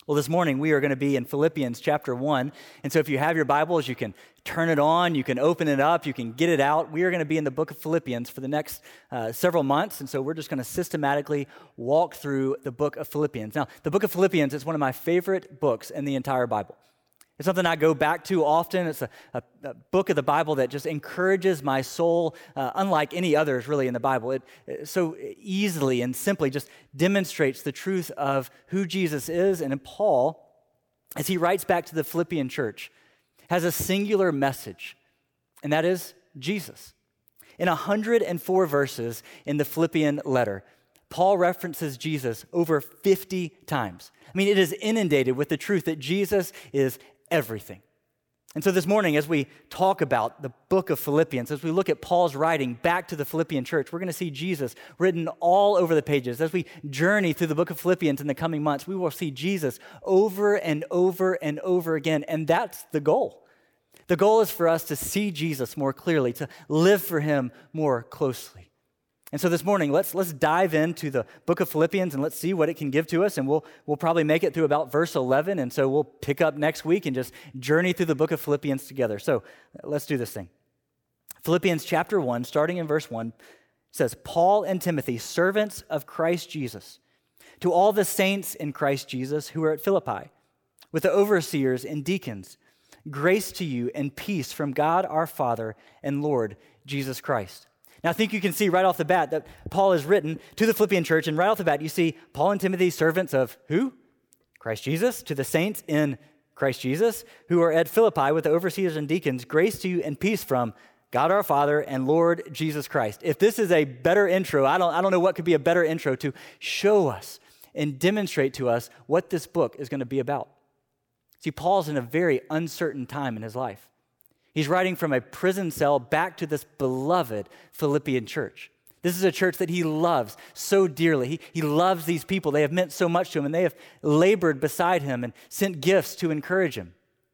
Well, this morning we are going to be in Philippians chapter 1. And so if you have your Bibles, you can turn it on, you can open it up, you can get it out. We are going to be in the book of Philippians for the next several months. And so we're just going to systematically walk through the book of Philippians. Now, the book of Philippians is one of my favorite books in the entire Bible. It's something I go back to often. It's a book of the Bible that just encourages my soul, unlike any others really in the Bible. It so easily and simply just demonstrates the truth of who Jesus is. And Paul, as he writes back to the Philippian church, has a singular message, and that is Jesus. In 104 verses in the Philippian letter, Paul references Jesus over 50 times. I mean, it is inundated with the truth that Jesus is everything. And so this morning, as we talk about the book of Philippians, as we look at Paul's writing back to the Philippian church, we're going to see Jesus written all over the pages. As we journey through the book of Philippians in the coming months, we will see Jesus over and over and over again. And that's the goal. The goal is for us to see Jesus more clearly, to live for him more closely. And so this morning, let's dive into the book of Philippians and let's see what it can give to us. And we'll probably make it through about verse 11. And so we'll pick up next week and just journey through the book of Philippians together. So let's do this thing. Philippians chapter 1, starting in verse 1, says, Paul and Timothy, servants of Christ Jesus, to all the saints in Christ Jesus who are at Philippi, with the overseers and deacons, grace to you and peace from God our Father and Lord Jesus Christ. Now, I think you can see right off the bat that Paul has written to the Philippian church, and right off the bat, you see Paul and Timothy, servants of who? Christ Jesus, to the saints in Christ Jesus, who are at Philippi with the overseers and deacons, grace to you and peace from God our Father and Lord Jesus Christ. If this is a better intro, I don't know what could be a better intro to show us and demonstrate to us what this book is going to be about. See, Paul's in a very uncertain time in his life. He's writing from a prison cell back to this beloved Philippian church. This is a church that he loves so dearly. He loves these people. They have meant so much to him, and they have labored beside him and sent gifts to encourage him.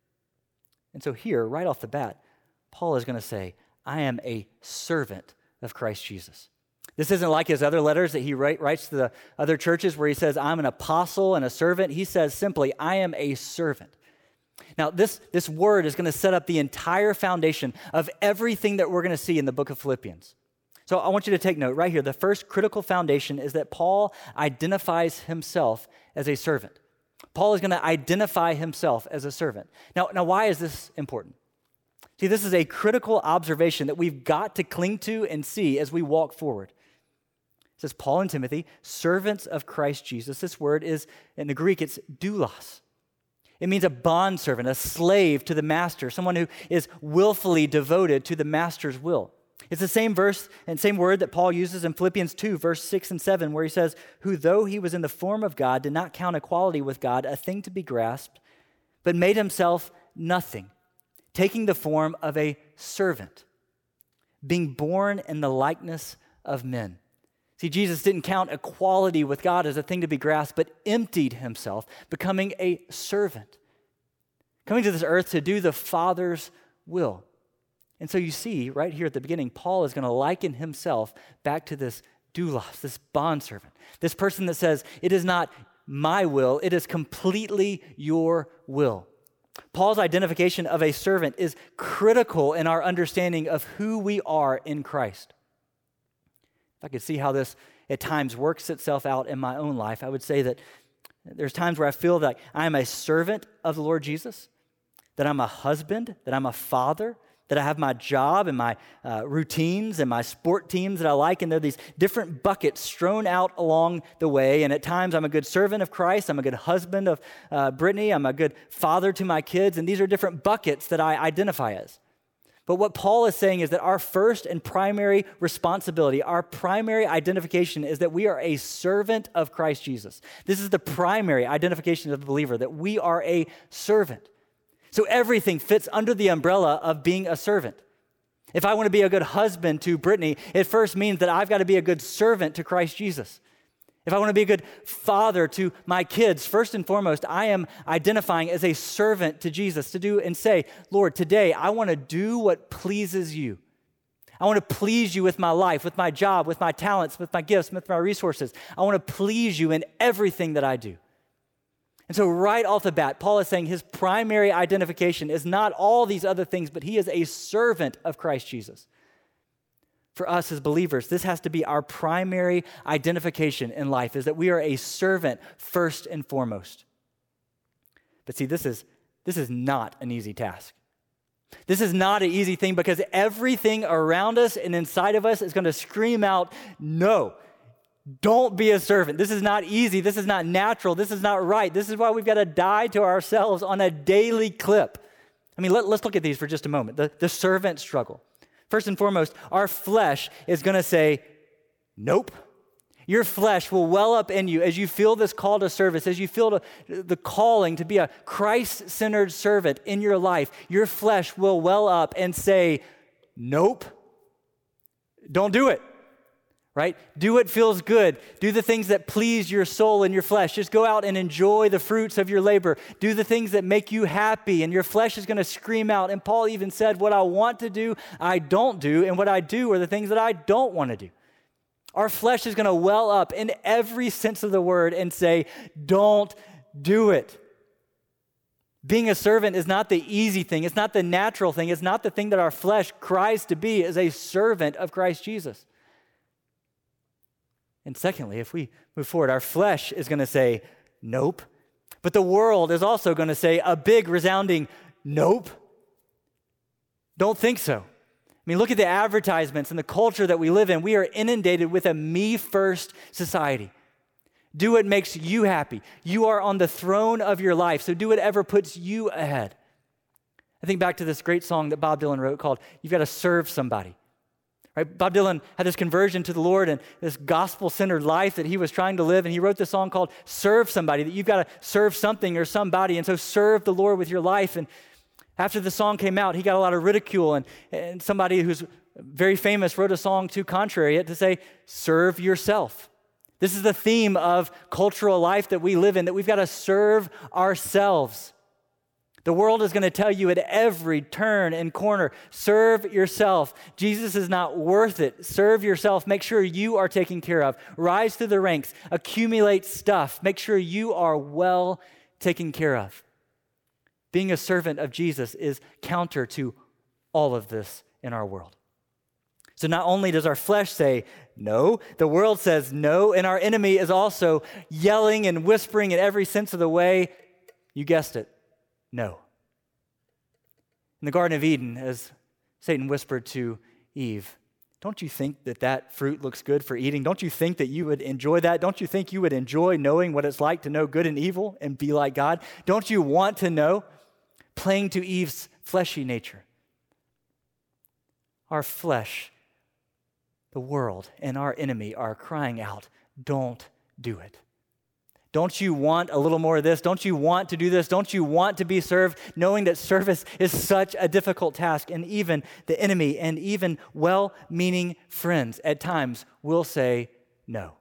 And so here, right off the bat, Paul is going to say, I am a servant of Christ Jesus. This isn't like his other letters that he writes to the other churches where he says, I'm an apostle and a servant. He says simply, I am a servant. Now, this word is going to set up the entire foundation of everything that we're going to see in the book of Philippians. So I want you to take note right here. The first critical foundation is that Paul identifies himself as a servant. Paul is going to identify himself as a servant. Now, why is this important? See, this is a critical observation that we've got to cling to and see as we walk forward. It says, Paul and Timothy, servants of Christ Jesus. This word is, in the Greek, it's doulos. It means a bondservant, a slave to the master, someone who is willfully devoted to the master's will. It's the same verse and same word that Paul uses in Philippians 2, verse 6 and 7, where he says, who though he was in the form of God, did not count equality with God a thing to be grasped, but made himself nothing, taking the form of a servant, being born in the likeness of men. See, Jesus didn't count equality with God as a thing to be grasped, but emptied himself, becoming a servant, coming to this earth to do the Father's will. And so you see right here at the beginning, Paul is going to liken himself back to this doulos, this bondservant, this person that says, it is not my will, it is completely your will. Paul's identification of a servant is critical in our understanding of who we are in Christ. If I could see how this at times works itself out in my own life, I would say that there's times where I feel that I am a servant of the Lord Jesus, that I'm a husband, that I'm a father, that I have my job and my routines and my sport teams that I like, and there are these different buckets strewn out along the way, and at times I'm a good servant of Christ, I'm a good husband of Brittany, I'm a good father to my kids, and these are different buckets that I identify as. But what Paul is saying is that our first and primary responsibility, our primary identification is that we are a servant of Christ Jesus. This is the primary identification of the believer, that we are a servant. So everything fits under the umbrella of being a servant. If I want to be a good husband to Brittany, it first means that I've got to be a good servant to Christ Jesus. If I want to be a good father to my kids, first and foremost, I am identifying as a servant to Jesus to do and say, Lord, today I want to do what pleases you. I want to please you with my life, with my job, with my talents, with my gifts, with my resources. I want to please you in everything that I do. And so right off the bat, Paul is saying his primary identification is not all these other things, but he is a servant of Christ Jesus. For us as believers, this has to be our primary identification in life, is that we are a servant first and foremost. But see, this is not an easy task. This is not an easy thing because everything around us and inside of us is going to scream out, no, don't be a servant. This is not easy. This is not natural. This is not right. This is why we've got to die to ourselves on a daily clip. I mean, let's look at these for just a moment. The servant struggle. First and foremost, our flesh is going to say, nope. Your flesh will well up in you as you feel this call to service, as you feel the calling to be a Christ-centered servant in your life. Your flesh will well up and say, nope, don't do it, right? Do what feels good. Do the things that please your soul and your flesh. Just go out and enjoy the fruits of your labor. Do the things that make you happy, and your flesh is going to scream out. And Paul even said, what I want to do, I don't do, and what I do are the things that I don't want to do. Our flesh is going to well up in every sense of the word and say, don't do it. Being a servant is not the easy thing. It's not the natural thing. It's not the thing that our flesh cries to be, as a servant of Christ Jesus. And secondly, if we move forward, our flesh is going to say, nope. But the world is also going to say a big resounding, nope. Don't think so. I mean, look at the advertisements and the culture that we live in. We are inundated with a me-first society. Do what makes you happy. You are on the throne of your life, so do whatever puts you ahead. I think back to this great song that Bob Dylan wrote called You've Got to Serve Somebody. Right? Bob Dylan had this conversion to the Lord and this gospel-centered life that he was trying to live, and he wrote this song called Serve Somebody, that you've got to serve something or somebody, and so serve the Lord with your life. And after the song came out, he got a lot of ridicule, and somebody who's very famous wrote a song to contrary it to say, serve yourself. This is the theme of cultural life that we live in, that we've got to serve ourselves. The world is going to tell you at every turn and corner, serve yourself. Jesus is not worth it. Serve yourself. Make sure you are taken care of. Rise through the ranks. Accumulate stuff. Make sure you are well taken care of. Being a servant of Jesus is counter to all of this in our world. So not only does our flesh say no, the world says no, and our enemy is also yelling and whispering in every sense of the way, you guessed it, no. In the Garden of Eden, as Satan whispered to Eve, don't you think that fruit looks good for eating? Don't you think that you would enjoy that? Don't you think you would enjoy knowing what it's like to know good and evil and be like God? Don't you want to know? Playing to Eve's fleshy nature. Our flesh, the world, and our enemy are crying out, don't do it. Don't you want a little more of this? Don't you want to do this? Don't you want to be served? Knowing that service is such a difficult task, and even the enemy and even well-meaning friends at times will say no.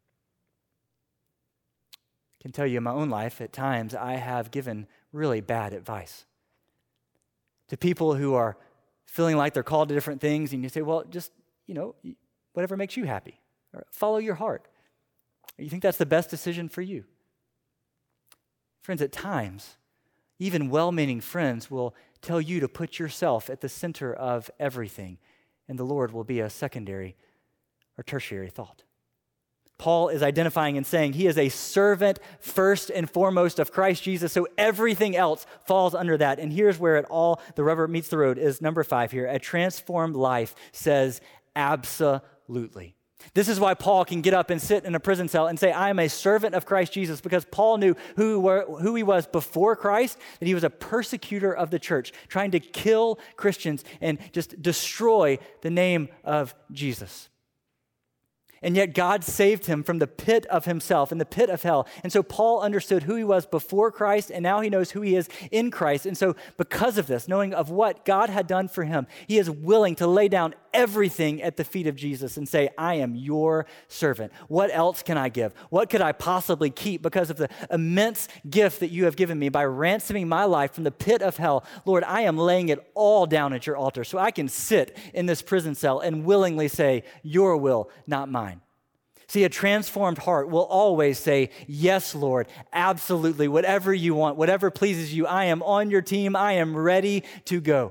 I can tell you in my own life, at times I have given really bad advice to people who are feeling like they're called to different things, and you say, well, just, whatever makes you happy, or follow your heart. You think that's the best decision for you? Friends, at times, even well-meaning friends will tell you to put yourself at the center of everything, and the Lord will be a secondary or tertiary thought. Paul is identifying and saying he is a servant first and foremost of Christ Jesus, so everything else falls under that. And here's where the rubber meets the road, is number 5 here. A transformed life says absolutely. This is why Paul can get up and sit in a prison cell and say, I am a servant of Christ Jesus, because Paul knew who he was before Christ, that he was a persecutor of the church, trying to kill Christians and just destroy the name of Jesus. And yet God saved him from the pit of himself, in the pit of hell. And so Paul understood who he was before Christ, and now he knows who he is in Christ. And so because of this, knowing of what God had done for him, he is willing to lay down everything at the feet of Jesus and say, I am your servant. What else can I give? What could I possibly keep because of the immense gift that you have given me by ransoming my life from the pit of hell? Lord, I am laying it all down at your altar so I can sit in this prison cell and willingly say, your will, not mine. See, a transformed heart will always say, yes, Lord, absolutely, whatever you want, whatever pleases you, I am on your team, I am ready to go.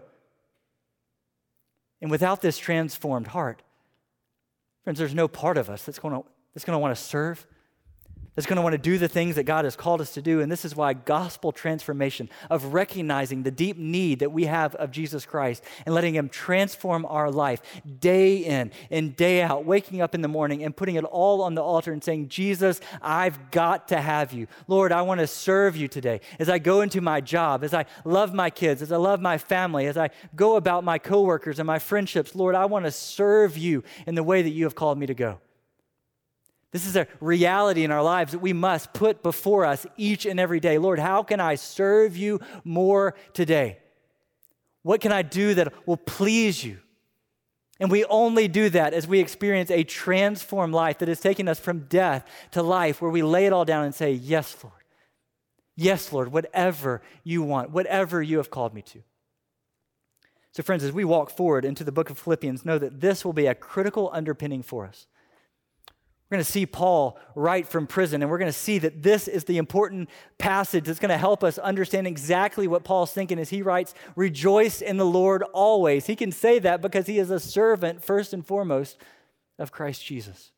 And without this transformed heart, friends, there's no part of us that's going to want to serve, that's going to want to do the things that God has called us to do. And this is why gospel transformation, of recognizing the deep need that we have of Jesus Christ and letting him transform our life day in and day out, waking up in the morning and putting it all on the altar and saying, Jesus, I've got to have you. Lord, I want to serve you today. As I go into my job, as I love my kids, as I love my family, as I go about my coworkers and my friendships, Lord, I want to serve you in the way that you have called me to go. This is a reality in our lives that we must put before us each and every day. Lord, how can I serve you more today? What can I do that will please you? And we only do that as we experience a transformed life that has taken us from death to life, where we lay it all down and say, yes, Lord. Yes, Lord, whatever you want, whatever you have called me to. So friends, as we walk forward into the book of Philippians, know that this will be a critical underpinning for us. We're going to see Paul write from prison, and we're going to see that this is the important passage that's going to help us understand exactly what Paul's thinking as he writes, rejoice in the Lord always. He can say that because he is a servant, first and foremost, of Christ Jesus.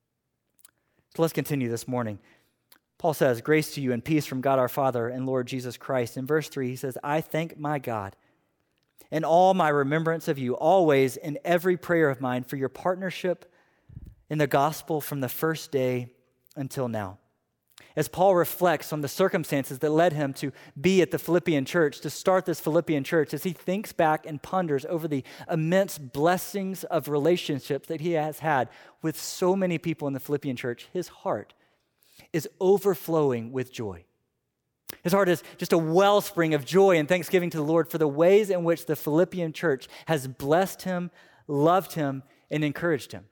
So let's continue this morning. Paul says, grace to you and peace from God our Father and Lord Jesus Christ. In verse 3, he says, I thank my God in all my remembrance of you, always in every prayer of mine, for your partnership in the gospel from the first day until now. As Paul reflects on the circumstances that led him to be at the Philippian church, to start this Philippian church, as he thinks back and ponders over the immense blessings of relationships that he has had with so many people in the Philippian church, his heart is overflowing with joy. His heart is just a wellspring of joy and thanksgiving to the Lord for the ways in which the Philippian church has blessed him, loved him, and encouraged him.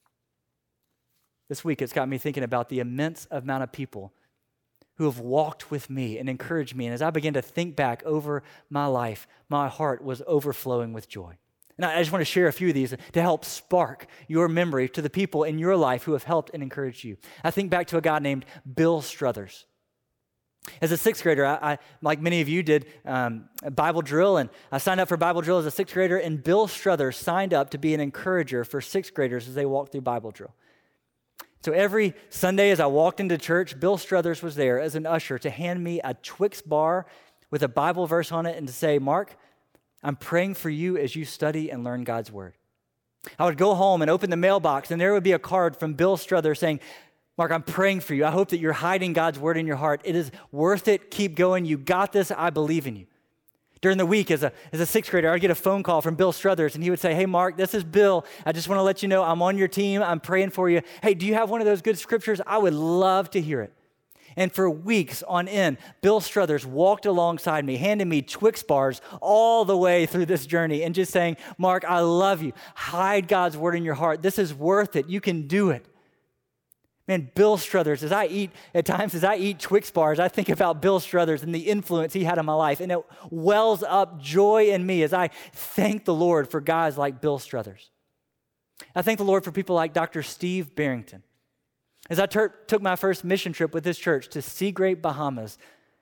This week, it's got me thinking about the immense amount of people who have walked with me and encouraged me. And as I began to think back over my life, my heart was overflowing with joy. And I just want to share a few of these to help spark your memory to the people in your life who have helped and encouraged you. I think back to a guy named Bill Struthers. As a sixth grader, I like many of you, did a Bible drill, and I signed up for Bible drill as a sixth grader, and Bill Struthers signed up to be an encourager for sixth graders as they walked through Bible drill. So every Sunday as I walked into church, Bill Struthers was there as an usher to hand me a Twix bar with a Bible verse on it and to say, Mark, I'm praying for you as you study and learn God's word. I would go home and open the mailbox, and there would be a card from Bill Struthers saying, Mark, I'm praying for you. I hope that you're hiding God's word in your heart. It is worth it. Keep going. You got this. I believe in you. During the week, as a sixth grader, I'd get a phone call from Bill Struthers, and he would say, hey, Mark, this is Bill. I just want to let you know I'm on your team. I'm praying for you. Hey, do you have one of those good scriptures? I would love to hear it. And for weeks on end, Bill Struthers walked alongside me, handing me Twix bars all the way through this journey and just saying, Mark, I love you. Hide God's word in your heart. This is worth it. You can do it. Man, Bill Struthers, as I eat Twix bars, I think about Bill Struthers and the influence he had on my life, and it wells up joy in me as I thank the Lord for guys like Bill Struthers. I thank the Lord for people like Dr. Steve Barrington. As I took my first mission trip with this church to Seagrape, Bahamas,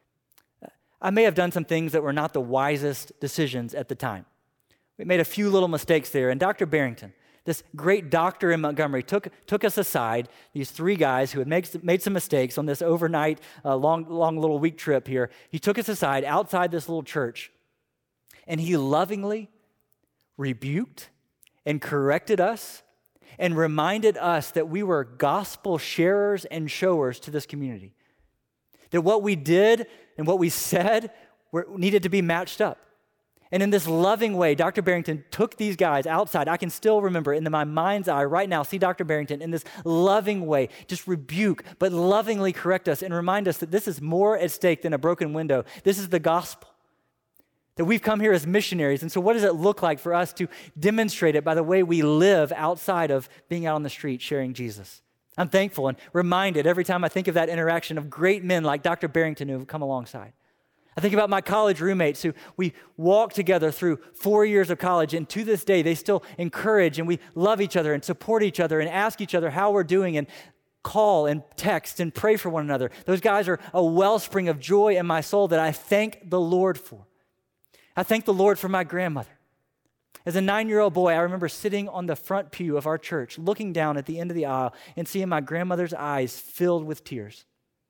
I may have done some things that were not the wisest decisions at the time. We made a few little mistakes there, and Dr. Barrington, this great doctor in Montgomery, took us aside, these three guys who had made some mistakes on this overnight, long little week trip here. He took us aside outside this little church, and he lovingly rebuked and corrected us and reminded us that we were gospel sharers and showers to this community. That what we did and what we said needed to be matched up. And in this loving way, Dr. Barrington took these guys outside. I can still remember in my mind's eye right now, see Dr. Barrington in this loving way, just rebuke, but lovingly correct us and remind us that this is more at stake than a broken window. This is the gospel. That we've come here as missionaries. And so what does it look like for us to demonstrate it by the way we live outside of being out on the street sharing Jesus? I'm thankful and reminded every time I think of that interaction of great men like Dr. Barrington who have come alongside. I think about my college roommates who we walked together through 4 years of college, and to this day, they still encourage and we love each other and support each other and ask each other how we're doing. And call and text and pray for one another. Those guys are a wellspring of joy in my soul that I thank the Lord for. I thank the Lord for my grandmother. As a 9-year-old boy, I remember sitting on the front pew of our church, looking down at the end of the aisle and seeing my grandmother's eyes filled with tears.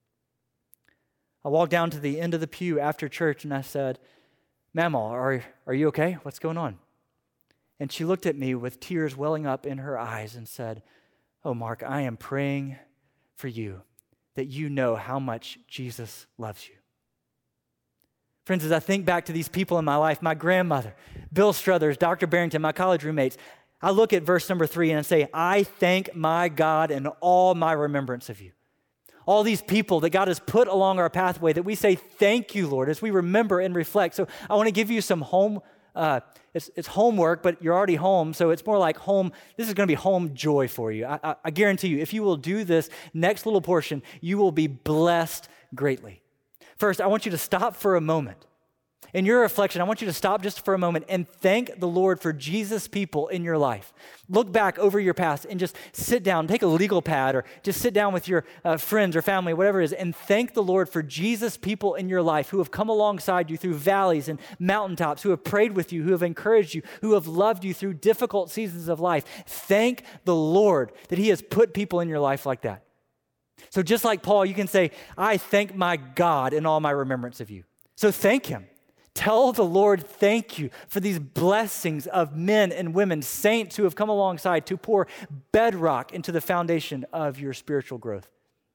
I walked down to the end of the pew after church and I said, "Mamaw, are you okay? What's going on?" And she looked at me with tears welling up in her eyes and said, "Oh, Mark, I am praying for you that you know how much Jesus loves you." Friends, as I think back to these people in my life, my grandmother, Bill Struthers, Dr. Barrington, my college roommates, I look at verse number 3 and I say, "I thank my God in all my remembrance of you." All these people that God has put along our pathway that we say, "Thank you, Lord," as we remember and reflect. So I want to give you some it's homework, but you're already home, so it's more like home. This is going to be home joy for you. I guarantee you, if you will do this next little portion, you will be blessed greatly. First, I want you to stop for a moment. In your reflection, I want you to stop just for a moment and thank the Lord for Jesus' people in your life. Look back over your past and just sit down, take a legal pad or just sit down with your friends or family, whatever it is, and thank the Lord for Jesus' people in your life who have come alongside you through valleys and mountaintops, who have prayed with you, who have encouraged you, who have loved you through difficult seasons of life. Thank the Lord that He has put people in your life like that. So just like Paul, you can say, "I thank my God in all my remembrance of you." So thank Him. Tell the Lord thank you for these blessings of men and women, saints who have come alongside to pour bedrock into the foundation of your spiritual growth.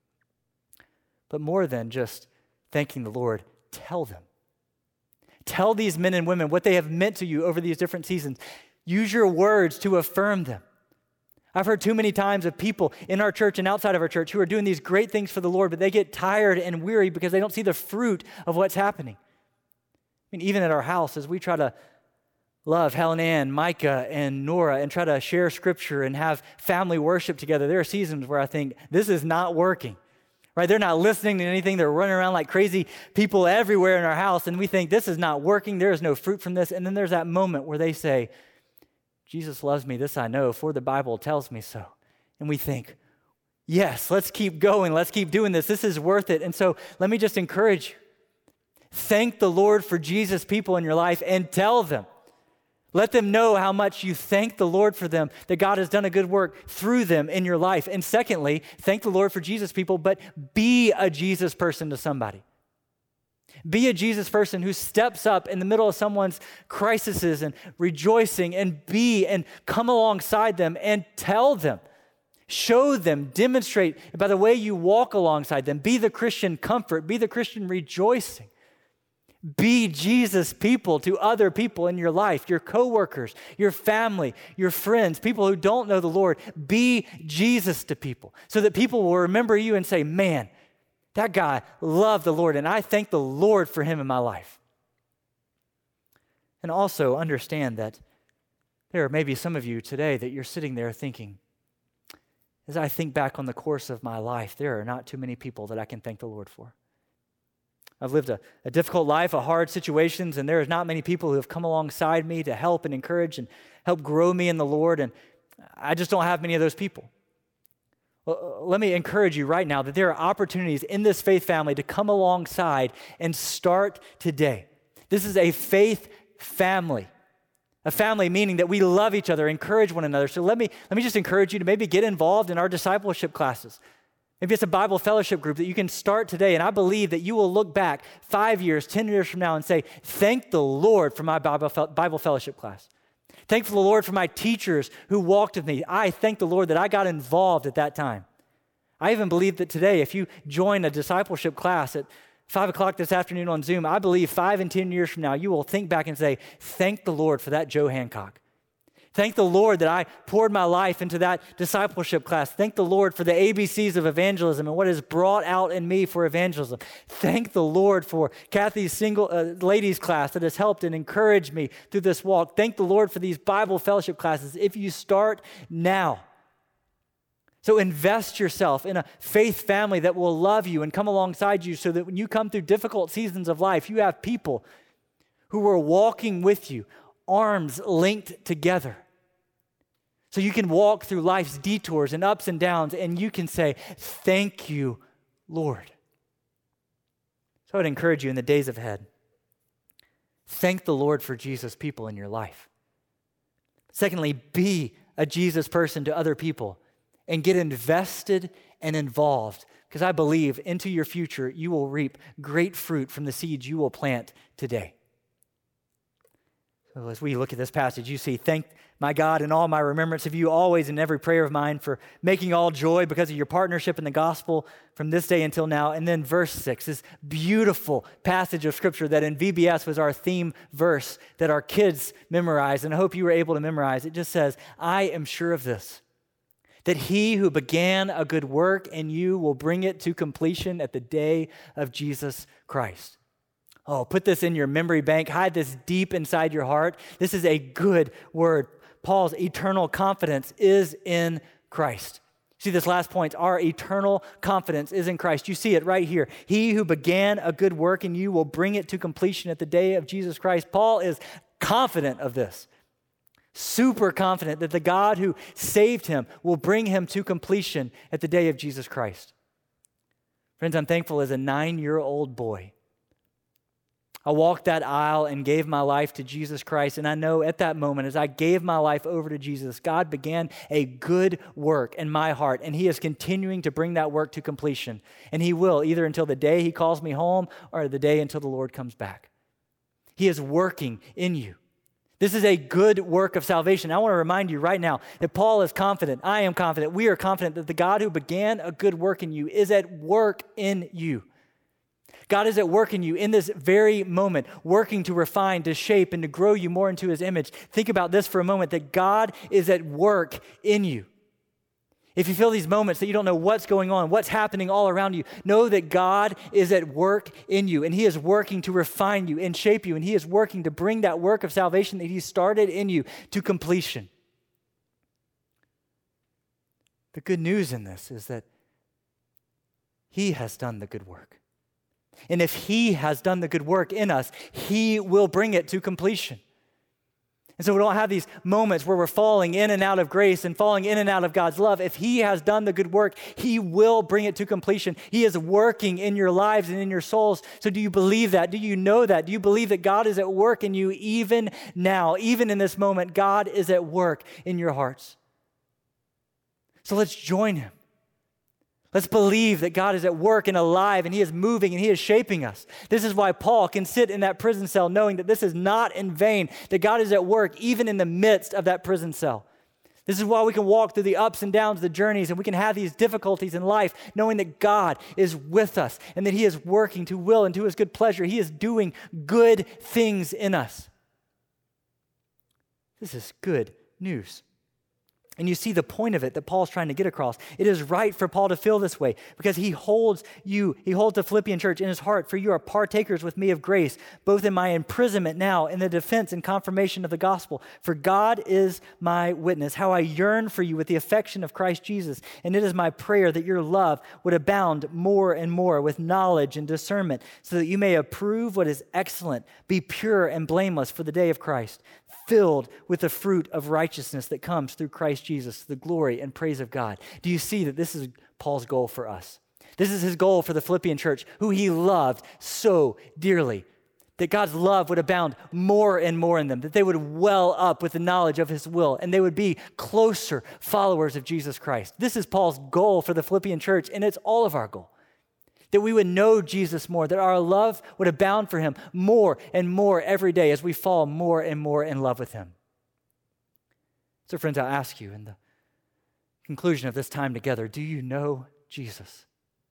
But more than just thanking the Lord, tell them. Tell these men and women what they have meant to you over these different seasons. Use your words to affirm them. I've heard too many times of people in our church and outside of our church who are doing these great things for the Lord, but they get tired and weary because they don't see the fruit of what's happening. I mean, even at our house, as we try to love Helen Ann, Micah, and Nora and try to share scripture and have family worship together, there are seasons where I think this is not working, right? They're not listening to anything. They're running around like crazy people everywhere in our house, and we think this is not working. There is no fruit from this. And then there's that moment where they say, "Jesus loves me, this I know, for the Bible tells me so." And we think, yes, let's keep going. Let's keep doing this. This is worth it. And so let me just encourage you. Thank the Lord for Jesus' people in your life and tell them. Let them know how much you thank the Lord for them, that God has done a good work through them in your life. And secondly, thank the Lord for Jesus' people, but be a Jesus person to somebody. Be a Jesus person who steps up in the middle of someone's crises and rejoicing and come alongside them and tell them. Show them, demonstrate by the way you walk alongside them. Be the Christian comfort, be the Christian rejoicing. Be Jesus people to other people in your life, your coworkers, your family, your friends, people who don't know the Lord. Be Jesus to people so that people will remember you and say, "Man, that guy loved the Lord, and I thank the Lord for him in my life." And also understand that there are maybe some of you today that you're sitting there thinking, as I think back on the course of my life, there are not too many people that I can thank the Lord for. I've lived a difficult life, a hard situations, and there is not many people who have come alongside me to help and encourage and help grow me in the Lord, and I just don't have many of those people. Well, let me encourage you right now that there are opportunities in this faith family to come alongside and start today. This is a faith family. A family meaning that we love each other, encourage one another. So let me just encourage you to maybe get involved in our discipleship classes. Maybe it's a Bible fellowship group that you can start today, and I believe that you will look back 5 years, 10 years from now and say, "Thank the Lord for my Bible fellowship class. Thank the Lord for my teachers who walked with me. I thank the Lord that I got involved at that time." I even believe that today, if you join a discipleship class at 5 o'clock this afternoon on Zoom, I believe 5 and 10 years from now, you will think back and say, "Thank the Lord for that Joe Hancock. Thank the Lord that I poured my life into that discipleship class. Thank the Lord for the ABCs of evangelism and what is brought out in me for evangelism. Thank the Lord for Kathy's single ladies class that has helped and encouraged me through this walk. Thank the Lord for these Bible fellowship classes." If you start now. So invest yourself in a faith family that will love you and come alongside you so that when you come through difficult seasons of life, you have people who are walking with you, arms linked together, So you can walk through life's detours and ups and downs, and you can say, thank you, Lord. So I would encourage you in the days ahead, thank the Lord for Jesus people in your life. Secondly, be a Jesus person to other people and get invested and involved, because I believe into your future you will reap great fruit from the seeds you will plant today. So as we look at this passage, you see, thank my God in all my remembrance of you always in every prayer of mine for making all joy because of your partnership in the gospel from this day until now. And then verse 6, this beautiful passage of scripture that in VBS was our theme verse that our kids memorized, and I hope you were able to memorize. It just says, I am sure of this, that he who began a good work in you will bring it to completion at the day of Jesus Christ. Oh, put this in your memory bank. Hide this deep inside your heart. This is a good word. Paul's eternal confidence is in Christ. See this last point, our eternal confidence is in Christ. You see it right here. He who began a good work in you will bring it to completion at the day of Jesus Christ. Paul is confident of this. Super confident that the God who saved him will bring him to completion at the day of Jesus Christ. Friends, I'm thankful as a 9-year-old boy, I walked that aisle and gave my life to Jesus Christ, and I know at that moment, as I gave my life over to Jesus, God began a good work in my heart, and he is continuing to bring that work to completion, and he will, either until the day he calls me home or the day until the Lord comes back. He is working in you. This is a good work of salvation. I want to remind you right now that Paul is confident, I am confident, we are confident that the God who began a good work in you is at work in you. God is at work in you in this very moment, working to refine, to shape, and to grow you more into his image. Think about this for a moment, that God is at work in you. If you feel these moments that you don't know what's going on, what's happening all around you, know that God is at work in you, and he is working to refine you and shape you, and he is working to bring that work of salvation that he started in you to completion. The good news in this is that he has done the good work. And if he has done the good work in us, he will bring it to completion. And so we don't have these moments where we're falling in and out of grace and falling in and out of God's love. If he has done the good work, he will bring it to completion. He is working in your lives and in your souls. So do you believe that? Do you know that? Do you believe that God is at work in you even now? Even in this moment, God is at work in your hearts. So let's join him. Let's believe that God is at work and alive, and he is moving and he is shaping us. This is why Paul can sit in that prison cell knowing that this is not in vain, that God is at work even in the midst of that prison cell. This is why we can walk through the ups and downs, the journeys, and we can have these difficulties in life knowing that God is with us and that he is working to will and to his good pleasure. He is doing good things in us. This is good news. And you see the point of it that Paul's trying to get across. It is right for Paul to feel this way because he holds the Philippian church in his heart, for you are partakers with me of grace, both in my imprisonment now and the defense and confirmation of the gospel. For God is my witness, how I yearn for you with the affection of Christ Jesus. And it is my prayer that your love would abound more and more with knowledge and discernment, so that you may approve what is excellent, be pure and blameless for the day of Christ, filled with the fruit of righteousness that comes through Christ Jesus, the glory and praise of God. Do you see that this is Paul's goal for us? This is his goal for the Philippian church, who he loved so dearly, that God's love would abound more and more in them, that they would well up with the knowledge of his will, and they would be closer followers of Jesus Christ. This is Paul's goal for the Philippian church, and it's all of our goal. That we would know Jesus more, that our love would abound for him more and more every day as we fall more and more in love with him. So friends, I'll ask you in the conclusion of this time together, do you know Jesus?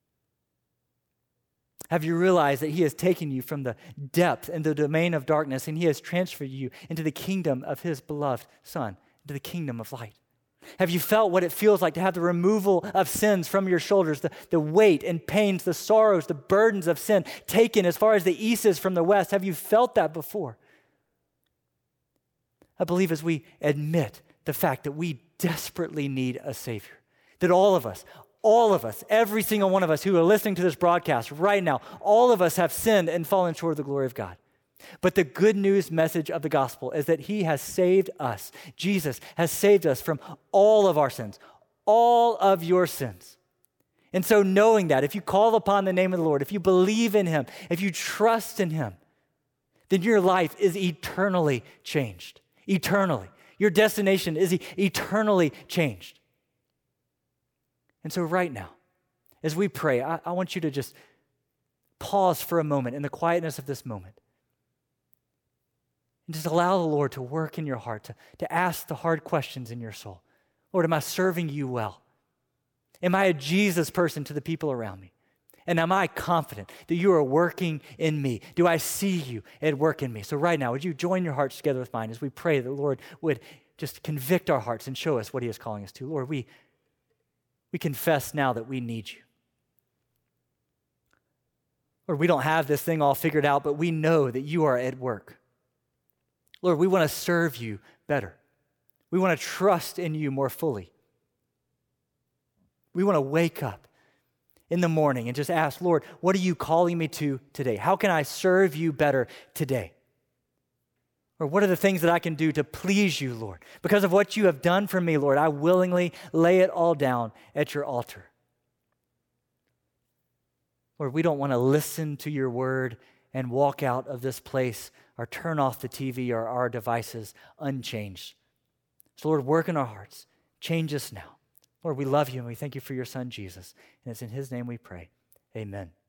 Have you realized that he has taken you from the depth and the domain of darkness, and he has transferred you into the kingdom of his beloved Son, into the kingdom of light? Have you felt what it feels like to have the removal of sins from your shoulders, the weight and pains, the sorrows, the burdens of sin taken as far as the east is from the west? Have you felt that before? I believe as we admit the fact that we desperately need a Savior, that all of us, every single one of us who are listening to this broadcast right now, all of us have sinned and fallen short of the glory of God. But the good news message of the gospel is that he has saved us. Jesus has saved us from all of our sins, all of your sins. And so knowing that, if you call upon the name of the Lord, if you believe in him, if you trust in him, then your life is eternally changed. Eternally. Your destination is eternally changed. And so right now, as we pray, I want you to just pause for a moment in the quietness of this moment. And just allow the Lord to work in your heart, to ask the hard questions in your soul. Lord, am I serving you well? Am I a Jesus person to the people around me? And am I confident that you are working in me? Do I see you at work in me? So right now, would you join your hearts together with mine as we pray that the Lord would just convict our hearts and show us what he is calling us to. Lord, we confess now that we need you. Lord, we don't have this thing all figured out, but we know that you are at work. Lord, we want to serve you better. We want to trust in you more fully. We want to wake up in the morning and just ask, Lord, what are you calling me to today? How can I serve you better today? Or what are the things that I can do to please you, Lord? Because of what you have done for me, Lord, I willingly lay it all down at your altar. Lord, we don't want to listen to your word and walk out of this place or turn off the TV or our devices unchanged. So Lord, work in our hearts. Change us now. Lord, we love you and we thank you for your son, Jesus. And it's in his name we pray. Amen.